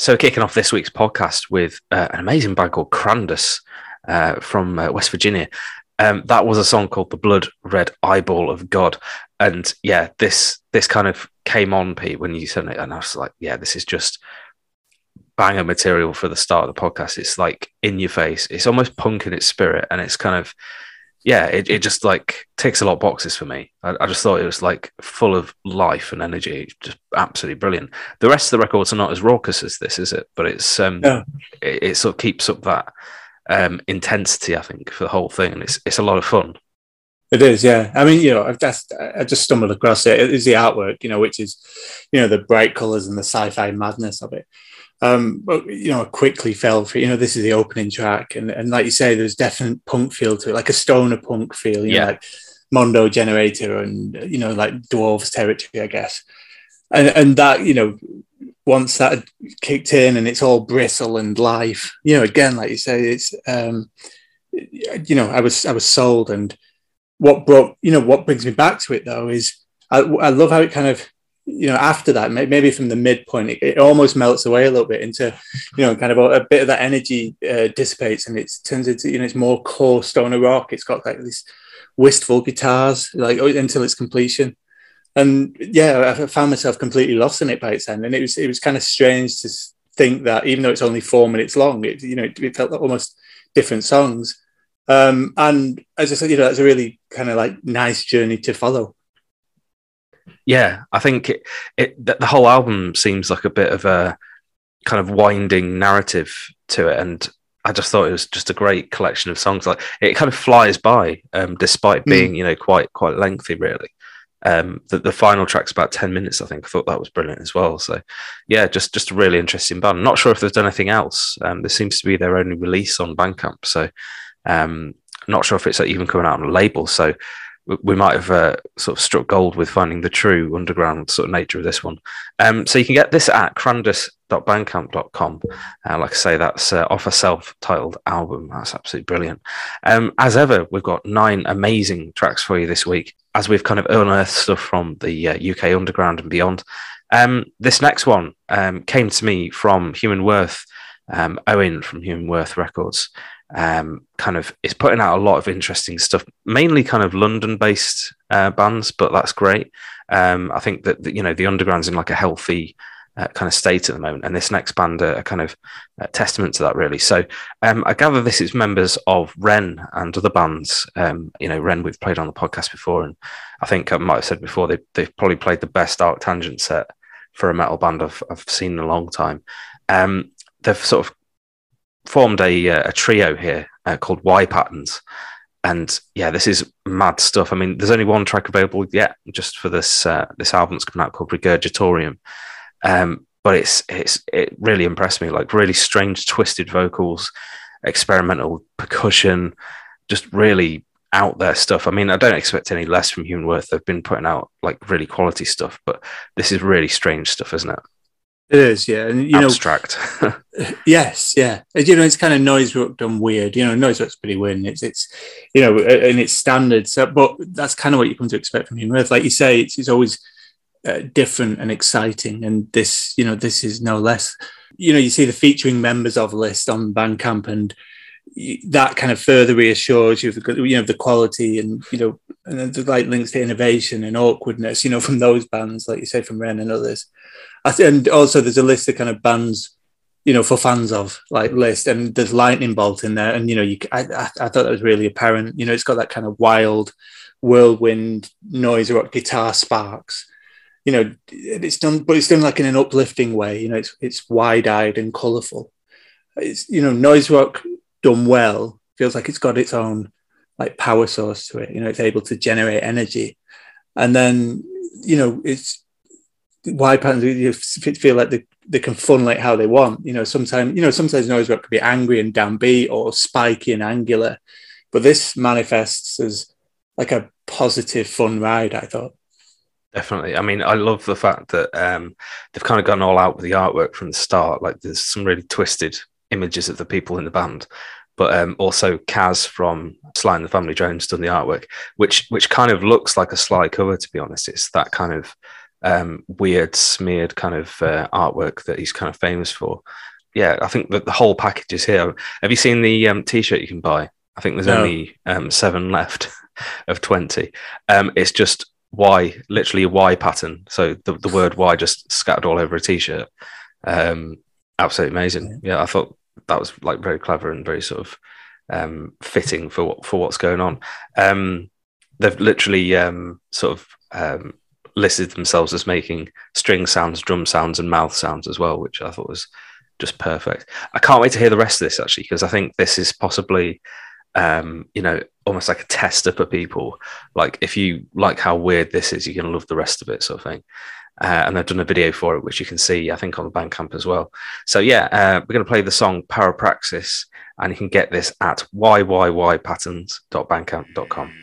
So kicking off this week's podcast with an amazing band called Crandus from West Virginia. That was a song called The Blood Red Eyeball of God. And yeah, this kind of came on, Pete, when you said it. And I was like, yeah, this is just banger material for the start of the podcast. It's like in your face. It's almost punk in its spirit. And it's kind of, yeah, it just like ticks a lot of boxes for me. I just thought it was like full of life and energy, just absolutely brilliant. The rest of the records are not as raucous as this, is it? But it's it sort of keeps up that intensity, I think, for the whole thing, and it's a lot of fun. It is, yeah. I mean, I just stumbled across it. It is the artwork, which is, the bright colours and the sci-fi madness of it. But I quickly fell for this is the opening track, and like you say, there's definite punk feel to it, like a stoner punk feel, like Mondo Generator and like Dwarves territory, I guess. And that once that had kicked in and it's all bristle and life, again, like you say, it's I was sold. And what brings me back to it though is I love how it kind of, after that, maybe from the midpoint, it almost melts away a little bit into, kind of a bit of that energy dissipates, and it turns into, it's more core stoner rock. It's got like these wistful guitars, like until its completion. And yeah, I found myself completely lost in it by its end, and it was kind of strange to think that even though it's only 4 minutes long, it felt like almost different songs. And as I said, that's a really kind of like nice journey to follow. Yeah, I think the whole album seems like a bit of a kind of winding narrative to it, and I just thought it was just a great collection of songs. Like it kind of flies by, despite being quite lengthy, really. The final track's about 10 minutes, I think. I thought that was brilliant as well. So yeah, just a really interesting band. Not sure if they've done anything else. This seems to be their only release on Bandcamp, so not sure if it's even coming out on a label. So we might have sort of struck gold with finding the true underground sort of nature of this one. So you can get this at crandus.bandcamp.com. Like I say, that's off a self-titled album. That's absolutely brilliant. As ever, we've got 9 amazing tracks for you this week, as we've kind of unearthed stuff from the UK underground and beyond. This next one came to me from Human Worth, Owen from Human Worth Records. Kind of is putting out a lot of interesting stuff, mainly kind of London-based bands, but that's great. I think that the underground's in like a healthy kind of state at the moment, and this next band are kind of testament to that, really. So I gather this is members of Ren and other bands. Ren we've played on the podcast before, and I think I might have said before they've probably played the best Arctangent set for a metal band I've seen in a long time. They've sort of formed a trio here called Y Patterns, and yeah, this is mad stuff. I mean, there's only one track available yet, just for this album that's coming out called Regurgitorium. But it really impressed me. Like really strange, twisted vocals, experimental percussion, just really out there stuff. I mean, I don't expect any less from Human Worth. They've been putting out like really quality stuff, but this is really strange stuff, isn't it? It is, yeah. And abstract. Yes, yeah. It's kind of noise rock done weird. Noise rock's pretty weird. It's and it's standard. So, but that's kind of what you come to expect from Human Worth. Like you say, it's always different and exciting, and this is no less. You see the featuring members of list on Bandcamp, and that kind of further reassures you of the quality and and the like links to innovation and awkwardness from those bands, like you say, from Ren and others. And also there's a list of kind of bands for fans of like list, and there's Lightning Bolt in there, and I thought that was really apparent. It's got that kind of wild whirlwind noise rock guitar sparks. It's done like in an uplifting way. It's wide-eyed and colourful. It's noise rock done well. Feels like it's got its own like power source to it. It's able to generate energy, and then it's Y Patterns. You feel like they can fun like how they want. Sometimes noise rock could be angry and downbeat or spiky and angular, but this manifests as like a positive, fun ride, I thought. Definitely. I mean, I love the fact that they've kind of gone all out with the artwork from the start. Like there's some really twisted images of the people in the band, but also Kaz from Sly and the Family Jones done the artwork, which kind of looks like a Sly cover, to be honest. It's that kind of weird smeared kind of artwork that he's kind of famous for. Yeah, I think that the whole package is here. Have you seen the T-shirt you can buy? I think there's only 7 left of 20. It's just Y, literally a Y pattern. So the word Y just scattered all over a T-shirt. Absolutely amazing. Yeah, I thought that was like very clever and very sort of fitting for what's going on. They've literally sort of listed themselves as making string sounds, drum sounds, and mouth sounds as well, which I thought was just perfect. I can't wait to hear the rest of this actually, because I think this is possibly almost like a tester for people. Like if you like how weird this is, you're going to love the rest of it, sort of thing. And they've done a video for it, which you can see, I think, on the Bandcamp as well. So yeah, we're going to play the song Parapraxis, and you can get this at yyypatterns.bandcamp.com.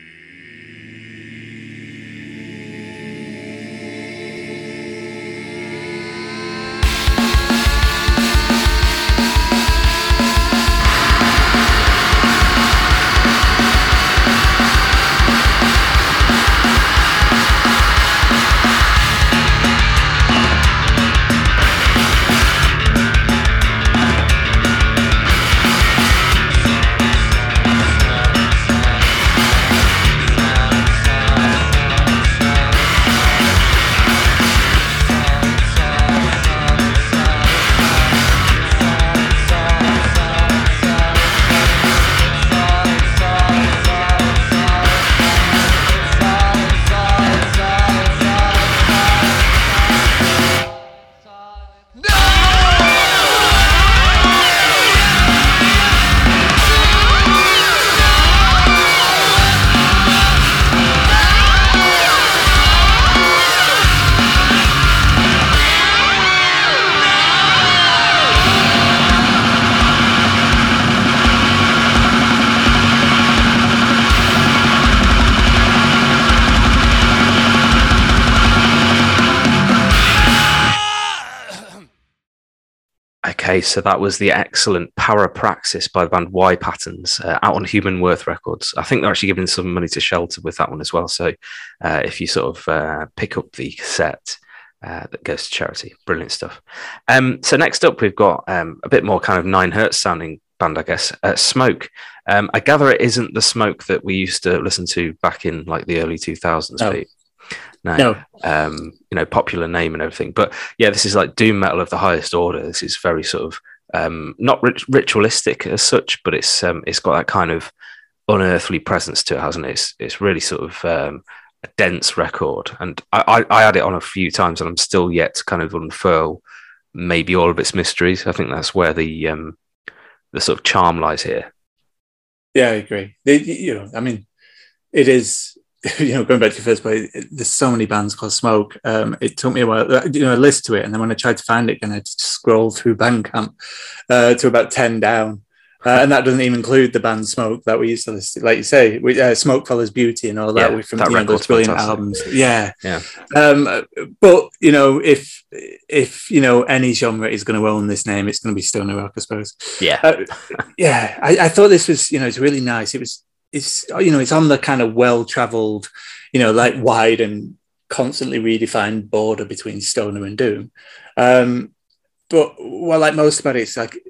Okay, so that was the excellent Parapraxis by the band Y Patterns, out on Human Worth Records. I think they're actually giving some money to Shelter with that one as well. So if you sort of pick up the cassette, that goes to charity. Brilliant stuff. So next up, we've got a bit more kind of 9 Hertz sounding band, I guess, Smoke. I gather it isn't the Smoke that we used to listen to back in like the early 2000s, Pete. No. Popular name and everything. But yeah, this is like doom metal of the highest order. This is very sort of not ritualistic as such, but it's got that kind of unearthly presence to it, hasn't it? It's really sort of a dense record. And I had it on a few times and I'm still yet to kind of unfurl maybe all of its mysteries. I think that's where the sort of charm lies here. Yeah, I agree. It is... going back to your first point, there's so many bands called Smoke. It took me a while, I listened to it, and then when I tried to find it, I had to scroll through Bandcamp to about 10 down. And that doesn't even include the band Smoke that we used to listen to, like you say, Smoke Follows Beauty and all that. From those brilliant albums. Yeah. But, if any genre is going to own this name, it's going to be stoner rock, I suppose. Yeah. I thought this was, it's really nice. It's on the kind of well-traveled, like wide and constantly redefined border between stoner and doom. But like most about it, it's like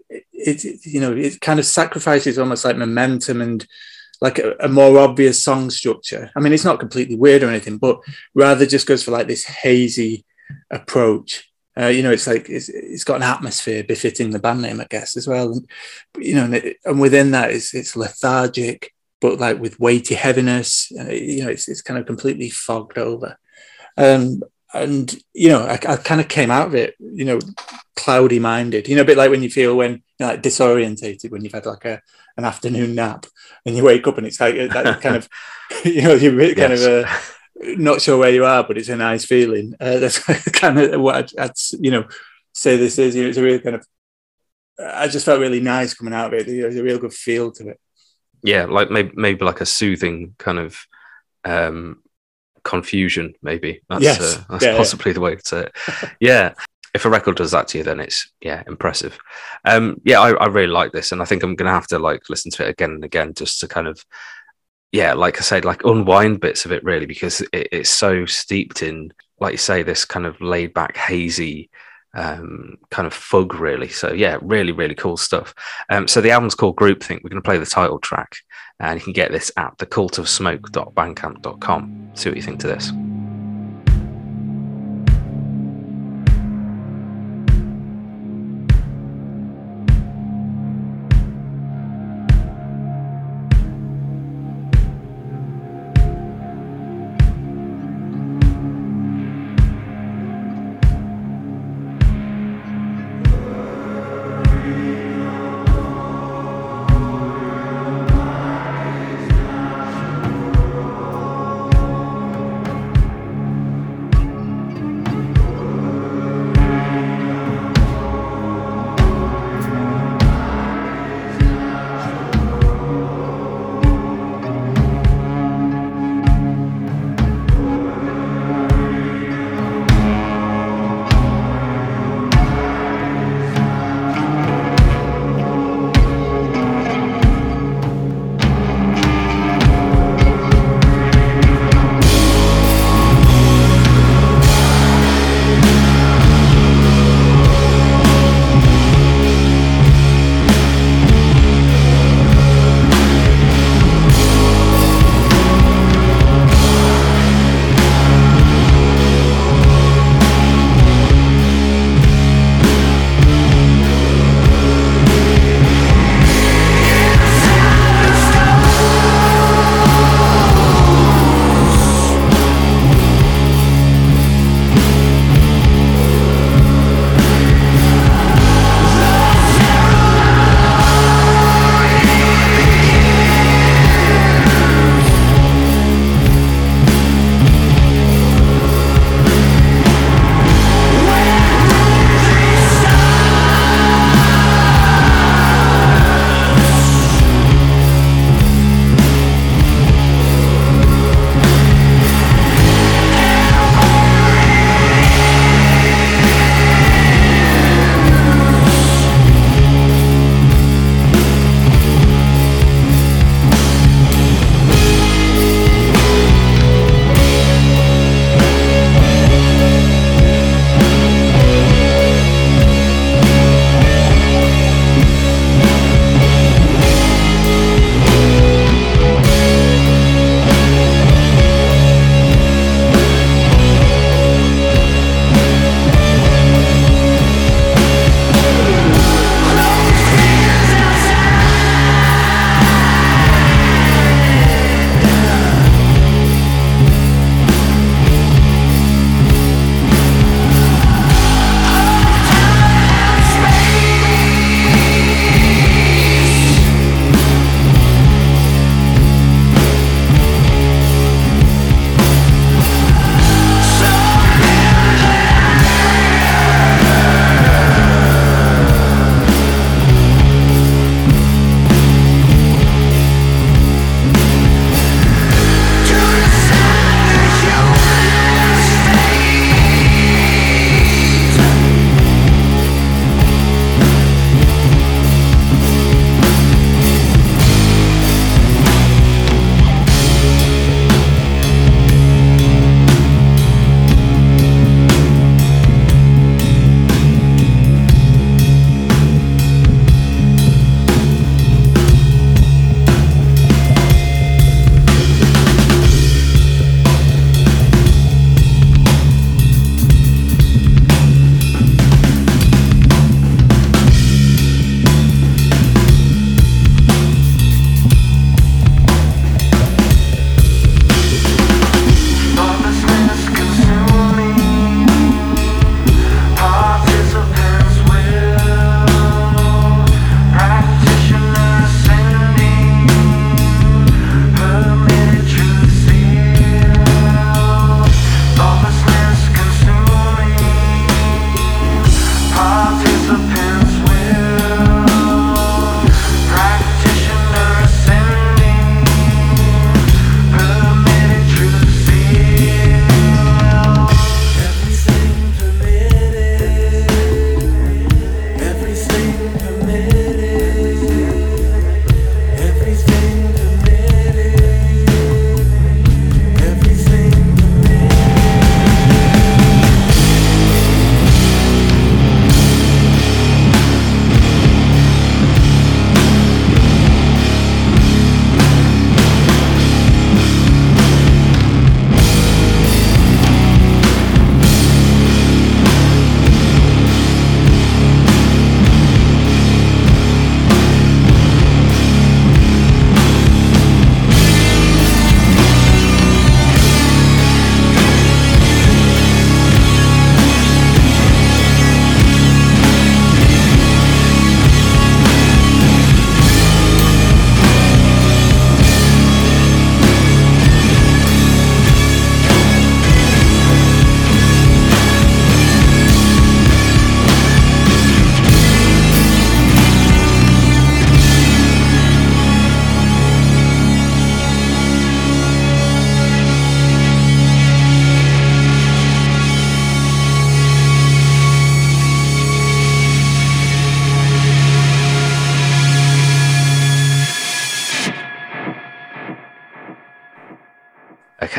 it kind of sacrifices almost like momentum and like a more obvious song structure. I mean, it's not completely weird or anything, but rather just goes for like this hazy approach. It's like it's got an atmosphere befitting the band name, I guess, as well. And and within that, it's lethargic, but like with weighty heaviness, it's kind of completely fogged over. I kind of came out of it, cloudy minded, a bit like when you feel when you're like disorientated, when you've had like an afternoon nap and you wake up and it's like that kind of, you're kind of not sure where you are, but it's a nice feeling. That's kind of what I'd say this is. It's a really kind of, I just felt really nice coming out of it. There's a real good feel to it. Yeah, like maybe like a soothing kind of confusion, maybe. That's possibly the way to say it. Yeah. If a record does that to you, then it's, impressive. I really like this, and I think I'm going to have to like listen to it again and again just to kind of, like I said, like unwind bits of it really, because it's so steeped in like you say, this kind of laid back, hazy kind of fug, really. So yeah, really, really cool stuff. So the album's called Groupthink. We're going to play the title track, and you can get this at thecultofsmoke.bandcamp.com. See what you think to this.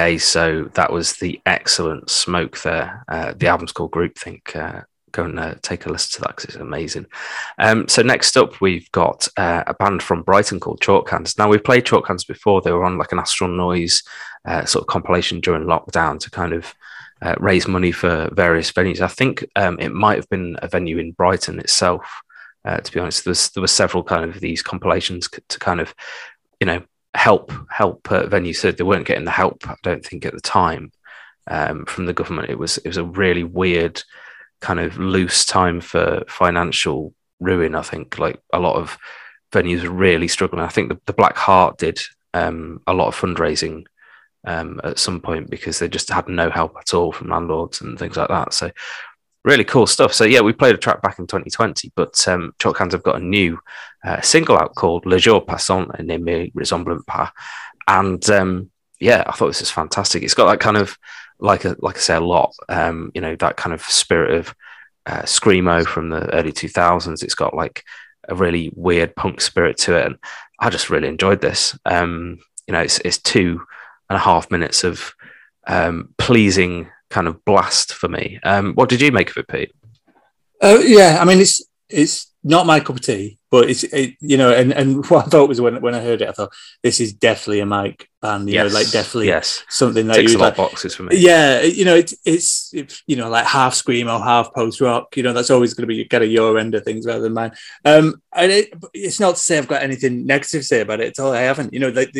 Okay, so that was the excellent Smoke there. The album's called Groupthink. Go and take a listen to that because it's amazing. So next up, we've got a band from Brighton called Chalk Hands. Now, we've played Chalk Hands before. They were on like an Astral Noise sort of compilation during lockdown to kind of raise money for various venues. I think it might have been a venue in Brighton itself. To be honest, there were several kind of these compilations to kind of, help venues. So they weren't getting the help, I don't think, at the time from the government. It was a really weird kind of loose time for financial ruin. I think like a lot of venues were really struggling. I think the Black Heart did a lot of fundraising at some point because they just had no help at all from landlords and things like that. So really cool stuff. So yeah, we played a track back in 2020, but Chalk Hands have got a new single out called Le Jour Passant et ne me ressemble pas. And yeah, I thought this was fantastic. It's got that kind of, like I say a lot, that kind of spirit of screamo from the early 2000s. It's got like a really weird punk spirit to it, and I just really enjoyed this. It's 2.5 minutes of pleasing kind of blast for me. What did you make of it, Pete? Yeah, I mean, it's not my cup of tea, but and what I thought was when I heard it, I thought this is definitely a Mike band, definitely something that ticks you a lot like. Of boxes for me. Yeah, it's like half screamo, half post rock. That's always going to be kind of your end of things rather than mine. And it's not to say I've got anything negative to say about it at all. I haven't.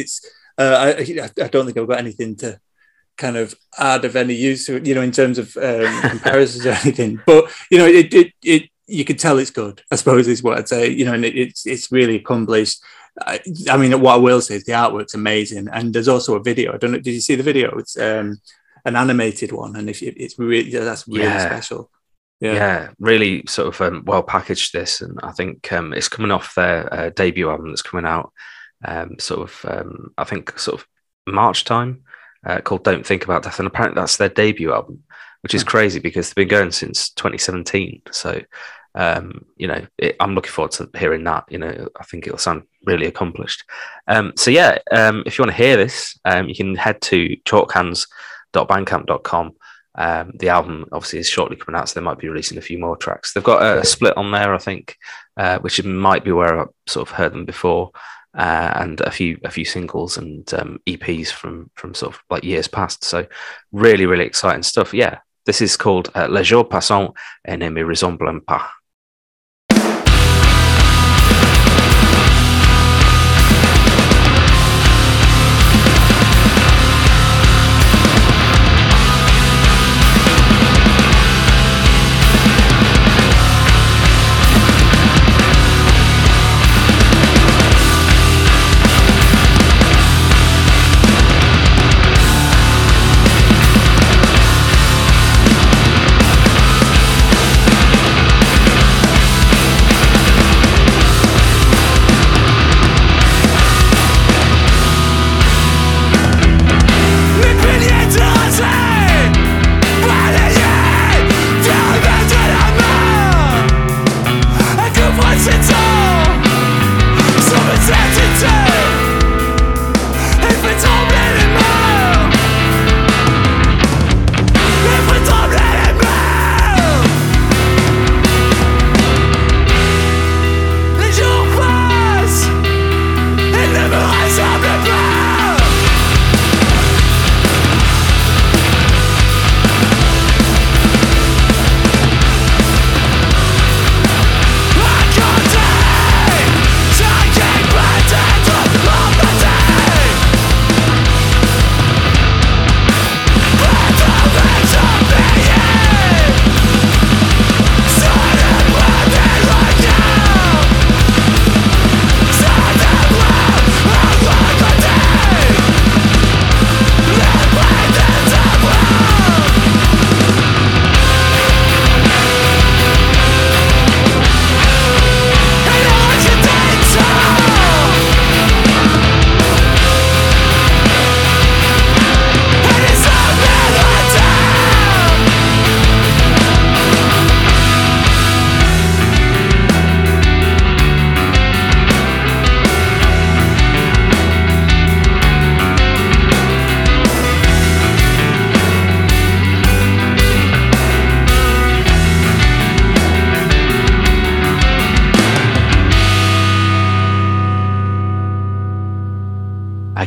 I don't think I've got anything to kind of add of any use to it, in terms of comparisons or anything. But it you could tell it's good, I suppose, is what I'd say. And it's really accomplished. I mean, what I will say is the artwork's amazing, and there's also a video. I don't know, did you see the video? It's an animated one, and that's really special. Yeah, really sort of well packaged this, and I think it's coming off their debut album that's coming out I think sort of March time, called Don't Think About Death, and apparently that's their debut album, which is crazy because they've been going since 2017. So I'm looking forward to hearing that. I think it'll sound really accomplished. If you want to hear this, you can head to chalkhands.bandcamp.com. The album obviously is shortly coming out, so they might be releasing a few more tracks. They've got a split on there, I think, which might be where I sort of heard them before, and a few singles and EPs from sort of like years past. So really, really exciting stuff. Yeah, this is called Le Jour Passant et ne me ressemble pas.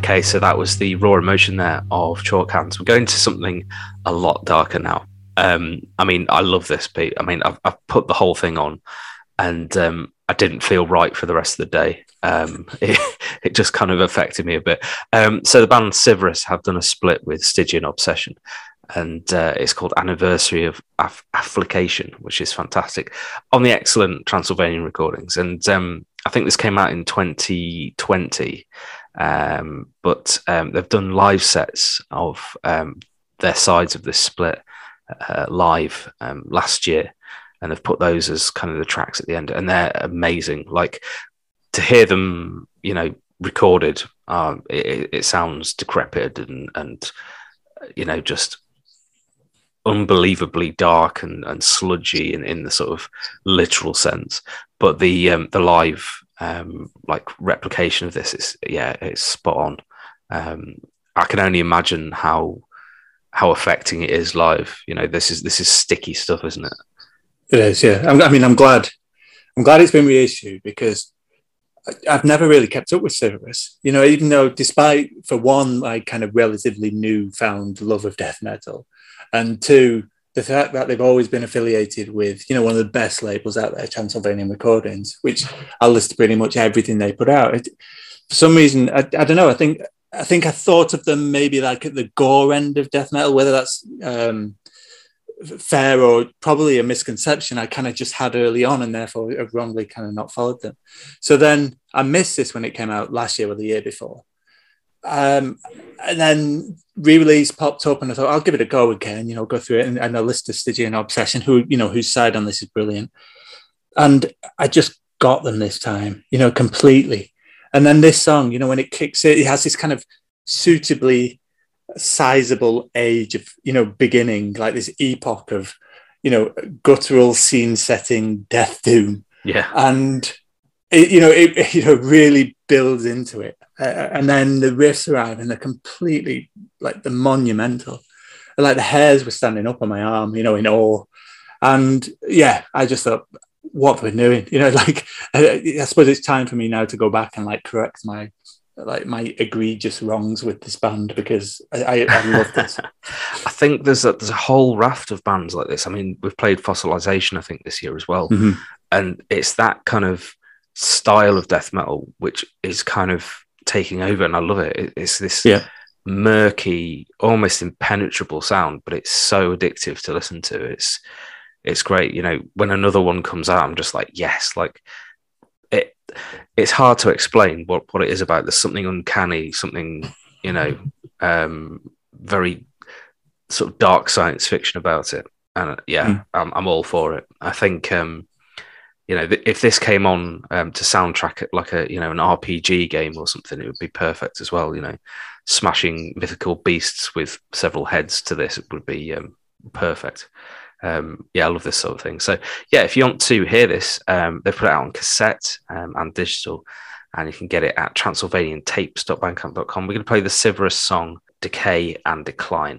Okay, so that was the raw emotion there of Chalk Hands. We're going to something a lot darker now. I mean, I love this beat. I mean, I've put the whole thing on, and I didn't feel right for the rest of the day. It just kind of affected me a bit. So the band Siverus have done a split with Stygian Obsession, and it's called Anniversary of Afflication, which is fantastic, on the excellent Transylvanian recordings. And I think this came out in 2020, but they've done live sets of their sides of this split live last year, and they've put those as kind of the tracks at the end, and they're amazing. Like, to hear them, recorded, it sounds decrepit and just unbelievably dark and sludgy in the sort of literal sense. But the live replication of this is it's spot on. I can only imagine how affecting it is live. This is sticky stuff, isn't it? It is, yeah. I'm glad it's been reissued, because I've never really kept up with Siverus. Even though, despite, for one, like, kind of relatively newfound love of death metal, and two, the fact that they've always been affiliated with, one of the best labels out there, Transylvanian Recordings, which I listen to pretty much everything they put out. For some reason, I don't know. I think I thought of them maybe like at the gore end of death metal, whether that's fair or probably a misconception I kind of just had early on, and therefore have wrongly kind of not followed them. So then I missed this when it came out last year or the year before. And then re-release popped up, and I thought, I'll give it a go again, go through it. And I listened to Stygian Obsession, whose side on this is brilliant. And I just got them this time, completely. And then this song, when it kicks in, it has this kind of suitably sizable age of, beginning, like this epoch of, guttural scene setting death doom. Yeah. And it really builds into it. And then the riffs arrive, and they're completely, like, the monumental. Like, the hairs were standing up on my arm, in awe. And yeah, I just thought, what we're doing, I suppose it's time for me now to go back and correct my egregious wrongs with this band, because I love this. I think there's a whole raft of bands like this. I mean, we've played Fossilization, I think, this year as well. Mm-hmm. And it's that kind of style of death metal which is kind of taking over, and I love it. It's this murky, almost impenetrable sound, but it's so addictive to listen to. It's great. When another one comes out, I'm just like, yes, like it's hard to explain what it is about. There's something uncanny, something, very sort of dark science fiction about it. And I'm all for it. I think, if this came on to soundtrack it like an RPG game or something, it would be perfect as well. Smashing mythical beasts with several heads to this, it would be perfect. I love this sort of thing. So if you want to hear this, they put it out on cassette and digital, and you can get it at transylvaniantapes.bandcamp.com. We're going to play the Siverus song Decay and Decline.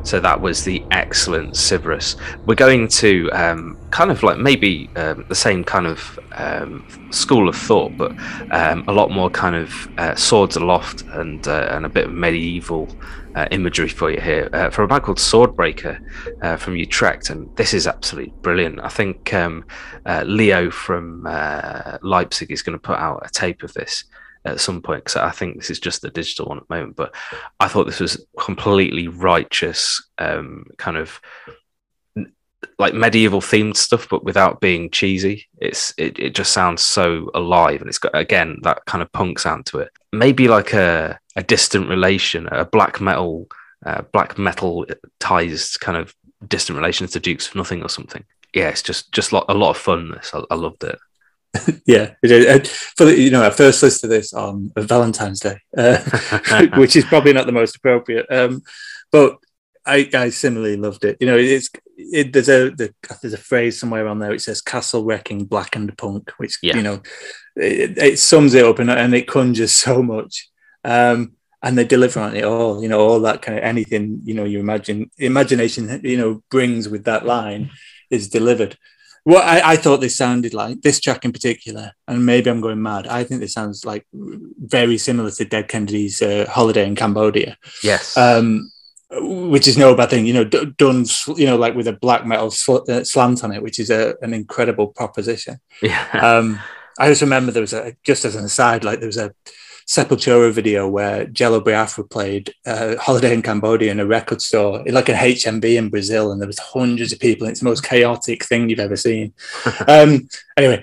So that was the excellent Sybaris. We're going to kind of like maybe the same kind of school of thought, but a lot more kind of swords aloft and a bit of medieval imagery for you here from a band called Swordbreaker from Utrecht, and this is absolutely brilliant. I think Leo from Leipzig is going to put out a tape of this at some point, because I think this is just the digital one at the moment, but I thought this was completely righteous, kind of like medieval themed stuff, but without being cheesy. It just sounds so alive, and it's got, again, that kind of punk sound to it. Maybe like a distant relation, a black metal ties kind of distant relations to Dukes of Nothing or something. Yeah, it's just like a lot of fun. This I loved it. Yeah, for I first listened to this on Valentine's Day, which is probably not the most appropriate, but I similarly loved it. There's a phrase somewhere on there. It says "castle wrecking blackened punk," which it sums it up, and it conjures so much. And they deliver on it all. All that kind of anything you imagination brings with that line is delivered. What I thought this sounded like, this track in particular, and maybe I'm going mad, I think this sounds like very similar to Dead Kennedy's Holiday in Cambodia. Yes. Which is no bad thing, done, like with a black metal slant on it, which is an incredible proposition. Yeah. I just remember there was just as an aside, like there was a Sepultura video where Jello Biafra played Holiday in Cambodia in a record store, like an HMB in Brazil, and there was hundreds of people. And it's the most chaotic thing you've ever seen. Anyway,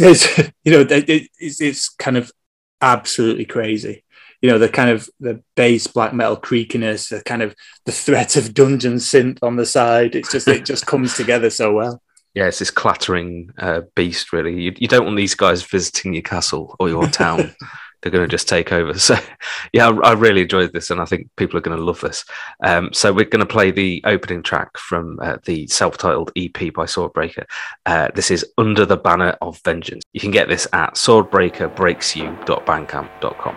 it's kind of absolutely crazy. The kind of the bass black metal creakiness, the kind of the threat of dungeon synth on the side. It just comes together so well. Yeah, it's this clattering beast, really. You don't want these guys visiting your castle or your town. They're going to just take over. So, yeah, I really enjoyed this, and I think people are going to love this. So we're going to play the opening track from the self-titled EP by Swordbreaker. This is Under the Banner of Vengeance. You can get this at swordbreakerbreaksyou.bandcamp.com.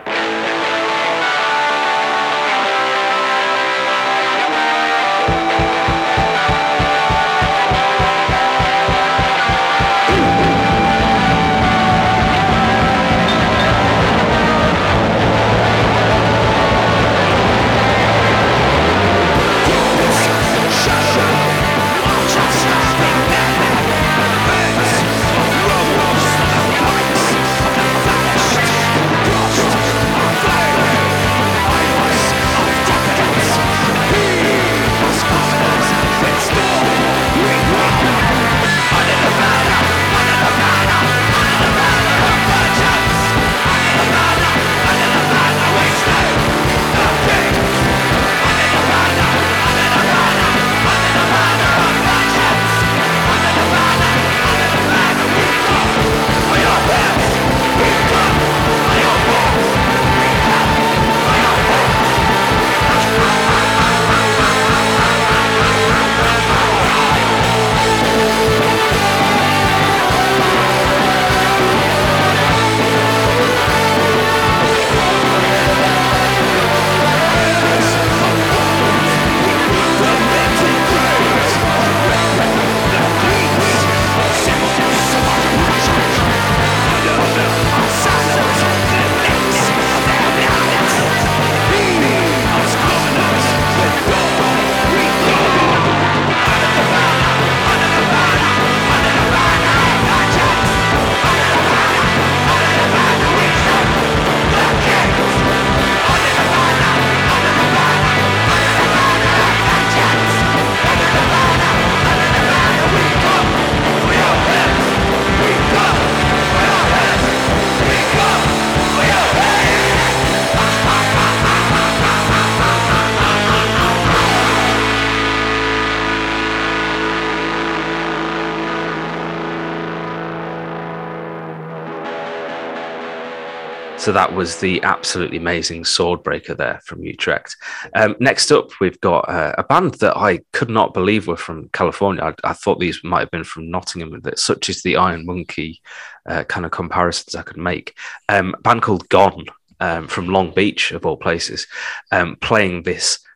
So that was the absolutely amazing Swordbreaker there from Utrecht. Next up, we've got a band that I could not believe were from California. I thought these might have been from Nottingham, such as the Iron Monkey kind of comparisons I could make. A band called Gone from Long Beach, of all places, playing this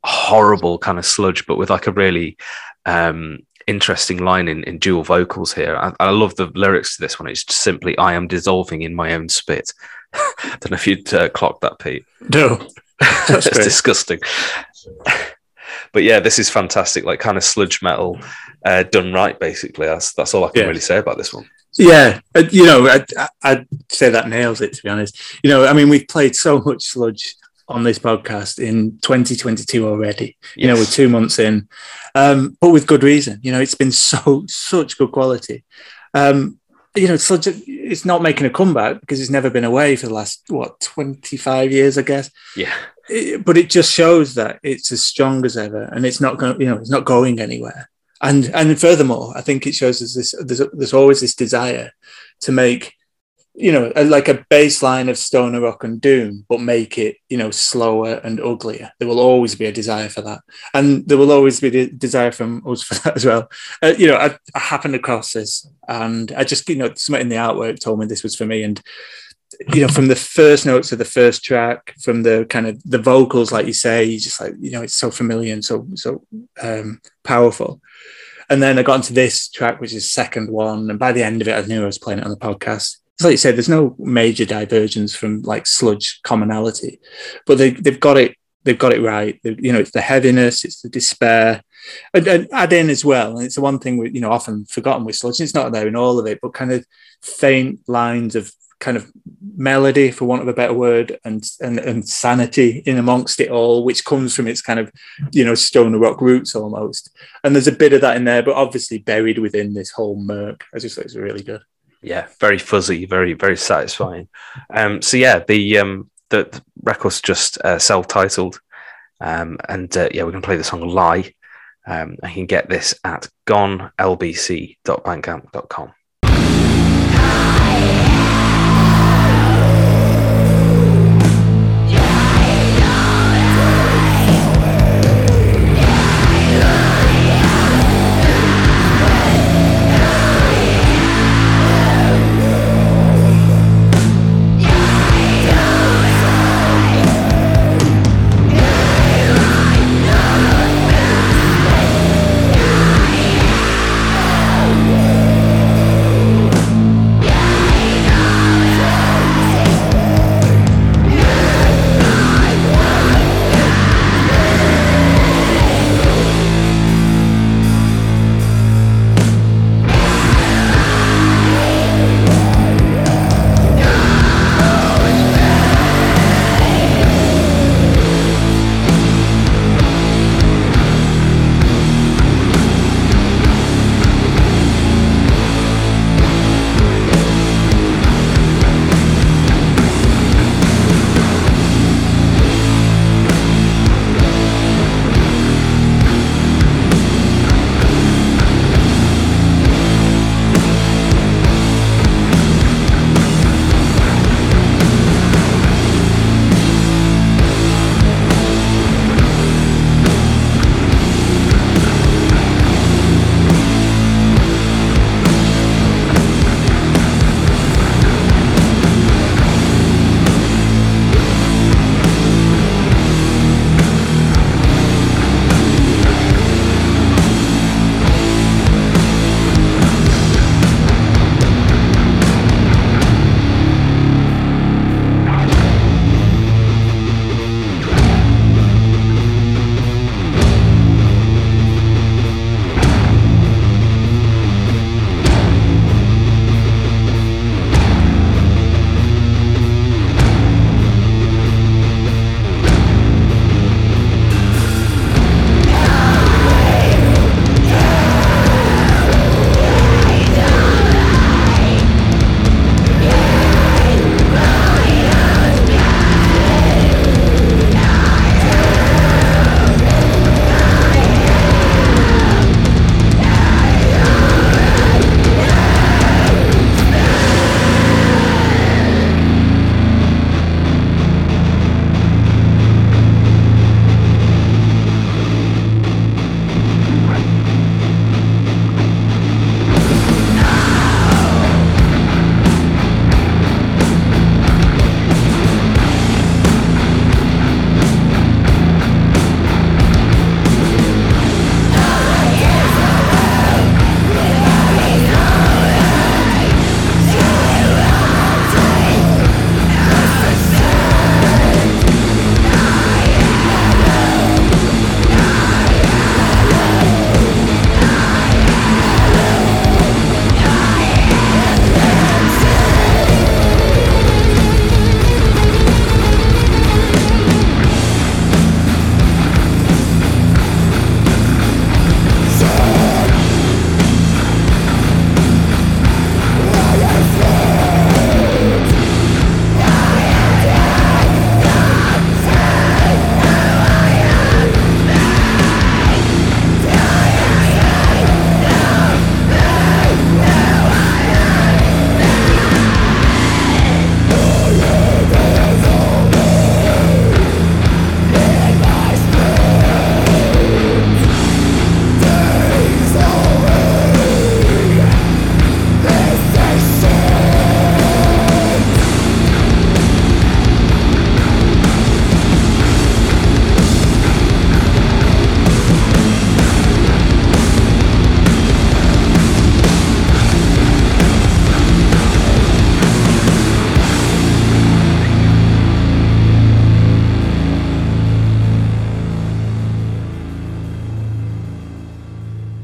horrible kind of sludge, but with like a really interesting line in dual vocals here. I love the lyrics to this one. It's just simply, "I am dissolving in my own spit." I don't know if you'd clocked that, Pete. No, that's disgusting. But yeah, this is fantastic, like kind of sludge metal done right, basically. That's all I can really say about this one. Yeah, I'd say that nails it, to be honest. I mean, we've played so much sludge on this podcast in 2022 already. Yes. We're 2 months in, but with good reason. It's been such good quality. Sludge, it's not making a comeback because it's never been away for the last 25 years, I guess. Yeah. But it just shows that it's as strong as ever, and it's not going. It's not going anywhere. And furthermore, I think it shows us there's always this desire to make, like a baseline of stoner rock and doom, but make it, slower and uglier. There will always be a desire for that, and there will always be the desire from us for that as well. I happened across this, and I just, something in the artwork told me this was for me, and. From the first notes of the first track, from the kind of the vocals, like you say, you just like, it's so familiar and so powerful. And then I got into this track, which is the second one. And by the end of it, I knew I was playing it on the podcast. It's like you said, there's no major divergence from like sludge commonality, but they've got it right. It's the heaviness, it's the despair, and add in as well. And it's the one thing we, often forgotten with sludge. It's not there in all of it, but kind of faint lines of kind of melody, for want of a better word, and sanity in amongst it all, which comes from its kind of stoner rock roots almost. And there's a bit of that in there, but obviously buried within this whole murk. I just thought it was really good. Yeah, very fuzzy, very very satisfying. So yeah, the record's just self-titled, and we're gonna play the song "Lie." I can get this at gonelbc.bandcamp.com.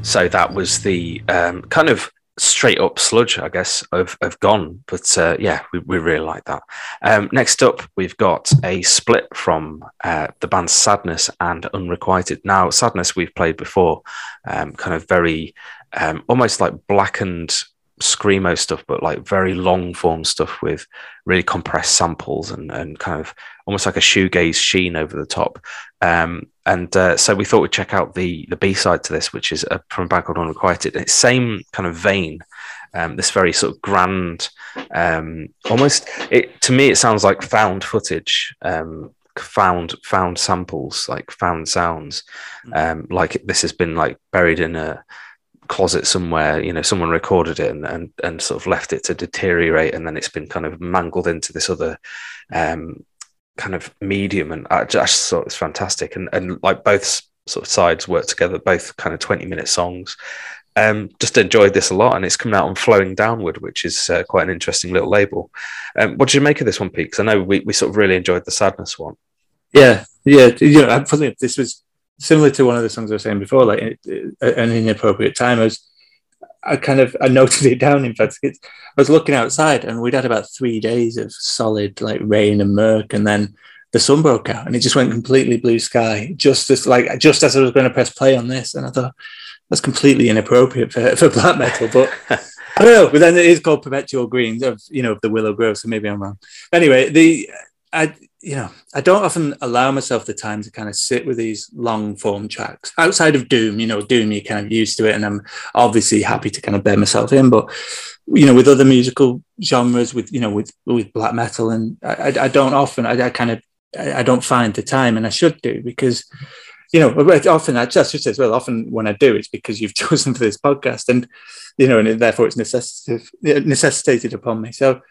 So that was the kind of straight up sludge, I guess, of Gone. But yeah, we really like that. Next up, we've got a split from the bands Sadness and Unrequited. Now, Sadness we've played before, kind of very almost like blackened screamo stuff, but like very long form stuff with really compressed samples and kind of almost like a shoegaze sheen over the top. So we thought we'd check out the B-side to this, which is from a band called Unrequited. It's same kind of vein, this very sort of grand, almost, to me it sounds like found footage, found samples, like found sounds, like this has been like buried in a closet somewhere, someone recorded it and sort of left it to deteriorate, and then it's been kind of mangled into this other kind of medium, and I just thought it's fantastic, and like both sort of sides work together, both kind of 20-minute songs. Just enjoyed this a lot, and it's coming out on Flowing Downward, which is quite an interesting little label. What did you make of this one, Pete? Because I know we sort of really enjoyed the Sadness one. Yeah. This was similar to one of the songs I was saying before, like an inappropriate time. I noted it down. In fact, I was looking outside, and we'd had about 3 days of solid like rain and murk, and then the sun broke out, and it just went completely blue sky. Just as I was going to press play on this, and I thought that's completely inappropriate for black metal. But I don't know. But then it is called Perpetual Green of the Willow Grove, so maybe I'm wrong. Anyway, I don't often allow myself the time to kind of sit with these long form tracks outside of Doom. Doom, you're kind of used to it, and I'm obviously happy to kind of bear myself in. But with other musical genres, with black metal, and I don't often, I don't find the time, and I should do, because often I should say as well. Often when I do, it's because you've chosen for this podcast, and and therefore it's necessitated upon me. So.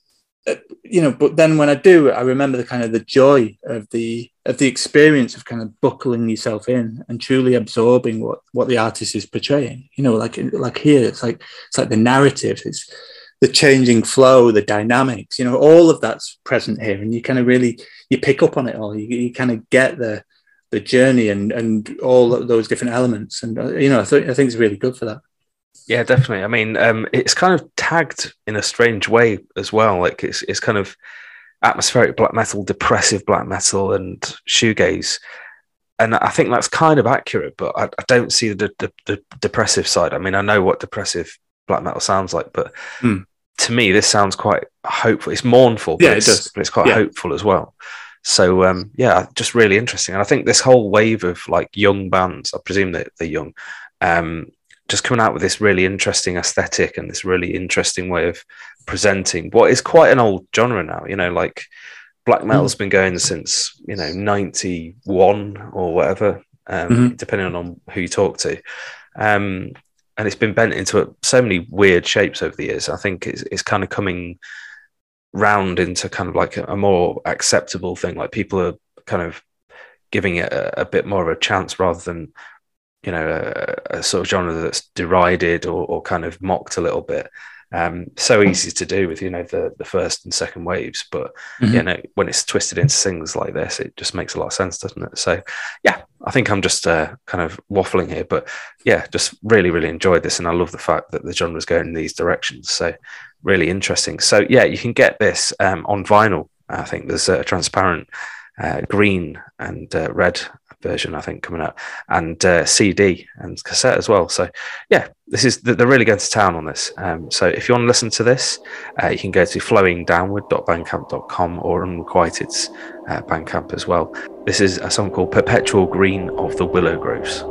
But then when I do, I remember the joy of the experience of kind of buckling yourself in and truly absorbing what the artist is portraying. Like here, it's like the narrative, it's the changing flow, the dynamics. All of that's present here, and you kind of really pick up on it all. You kind of get the journey and all of those different elements, and I think it's really good for that. Yeah, definitely. I mean, it's kind of tagged in a strange way as well. Like it's kind of atmospheric black metal, depressive black metal, and shoegaze. And I think that's kind of accurate, but I don't see the depressive side. I mean, I know what depressive black metal sounds like, but to me, this sounds quite hopeful. It's mournful, but it does. But it's quite hopeful as well. So, just really interesting. And I think this whole wave of like young bands, I presume that they're young, just coming out with this really interesting aesthetic and this really interesting way of presenting what is quite an old genre now. Like black metal's been going since 91 or whatever, depending on who you talk to, and it's been bent into so many weird shapes over the years. I think it's kind of coming round into kind of like a more acceptable thing. Like people are kind of giving it a bit more of a chance rather than a sort of genre that's derided or kind of mocked a little bit. So easy to do with the first and second waves, but when it's twisted into things like this, it just makes a lot of sense, doesn't it? So yeah, I think I'm just kind of waffling here, but yeah, just really, really enjoyed this, and I love the fact that the genre's going in these directions. So really interesting. So yeah, you can get this on vinyl. I think there's a transparent green and red version, I think, coming out, and CD and cassette as well. So yeah, they're really going to town on this. So if you want to listen to this, you can go to flowingdownward.bandcamp.com or Unrequited's Bandcamp as well. This is a song called Perpetual Green of the Willow Groves.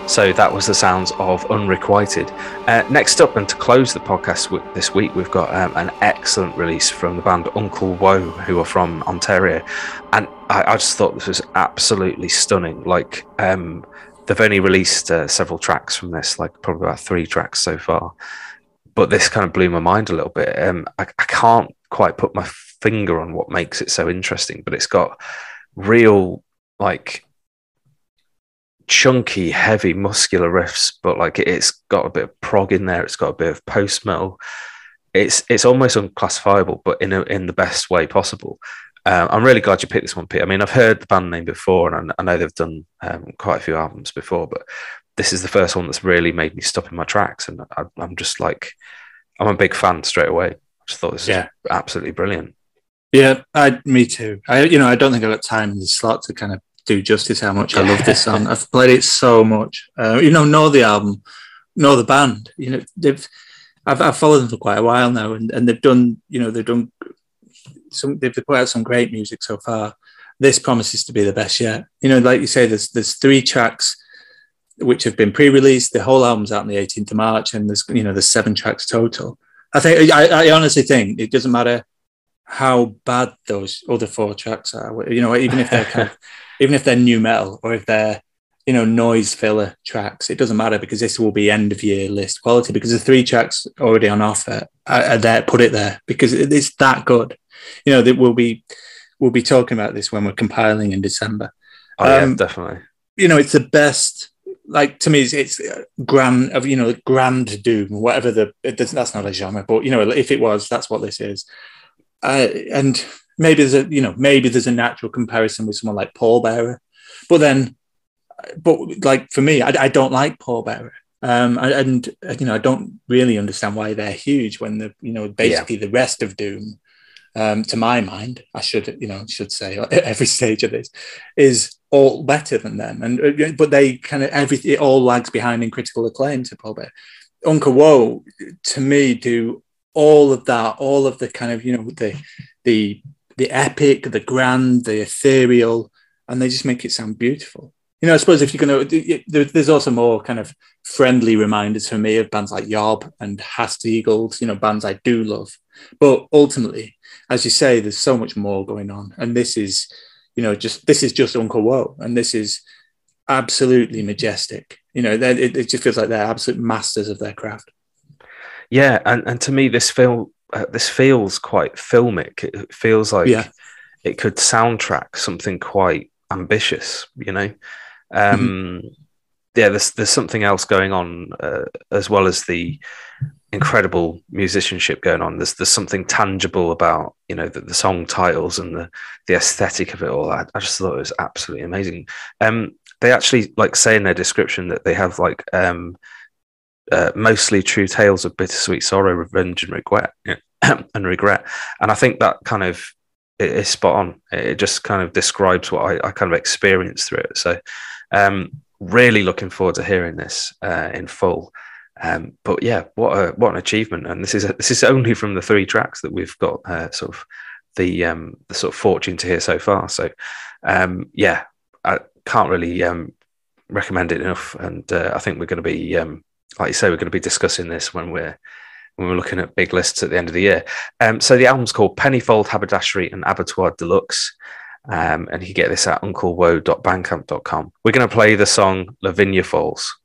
So that was the sounds of Unrequited. Next up, and to close the podcast this week, we've got an excellent release from the band Uncle Woe, who are from Ontario. And I just thought this was absolutely stunning. Like, they've only released several tracks from this, like probably about 3 tracks so far. But this kind of blew my mind a little bit. I can't quite put my finger on what makes it so interesting, but it's got real, like, chunky, heavy, muscular riffs, but like it's got a bit of prog in there. It's got a bit of post metal. It's almost unclassifiable, but in the best way possible. I'm really glad you picked this one, Pete. I mean, I've heard the band name before, and I know they've done quite a few albums before, but this is the first one that's really made me stop in my tracks, and I'm just like, I'm a big fan straight away. I just thought this is absolutely brilliant. Yeah, me too. I don't think I've got time in this slot to kind of do justice how much I love this song. I've played it so much. Know the album, know the band. I've followed them for quite a while now, and they've put out some great music so far. This promises to be the best yet. Like you say, there's 3 tracks which have been pre-released. The whole album's out on the 18th of March, and there's 7 tracks total. I honestly think it doesn't matter how bad those other 4 tracks are. Even if they're even if they're new metal or if they're noise filler tracks, it doesn't matter, because this will be end of year list quality, because the 3 tracks already on offer are there. Put it there because it's that good. That we'll be talking about this when we're compiling in December. Oh yeah, definitely. It's the best. Like, to me, it's grand of grand doom, whatever that's not a genre, but if it was, that's what this is. And maybe there's a natural comparison with someone like Pallbearer, but like for me, I don't like Pallbearer, and I don't really understand why they're huge when basically the rest of Doom, to my mind, I should say at every stage of this, is all better than them, but they kind of it all lags behind in critical acclaim to Pallbearer. Uncle Woe, to me, do all of that, all of the kind of the epic, the grand, the ethereal, and they just make it sound beautiful. I suppose if you're going to, there's also more kind of friendly reminders for me of bands like Yob and Hast Eagles, bands I do love. But ultimately, as you say, there's so much more going on, and this is just Uncle Woe, and this is absolutely majestic. It just feels like they're absolute masters of their craft. Yeah, and to me, this feels quite filmic. It feels like it could soundtrack something quite ambitious. There's something else going on, as well as the incredible musicianship going on. There's something tangible about the song titles and the aesthetic of it all. I just thought it was absolutely amazing. They actually say in their description that they have mostly true tales of bittersweet sorrow, revenge, and regret. And I think that kind of it is spot on. It just kind of describes what I kind of experienced through it. So really looking forward to hearing this in full. But yeah, what an achievement! And this is only from the 3 tracks that we've got the sort of fortune to hear so far. So I can't really recommend it enough. And I think we're going to be like you say, we're going to be discussing this when we're looking at big lists at the end of the year. So the album's called Pennyfold, Haberdashery and Abattoir Deluxe. And you get this at unclewoe.bandcamp.com. We're going to play the song Lavinia Falls.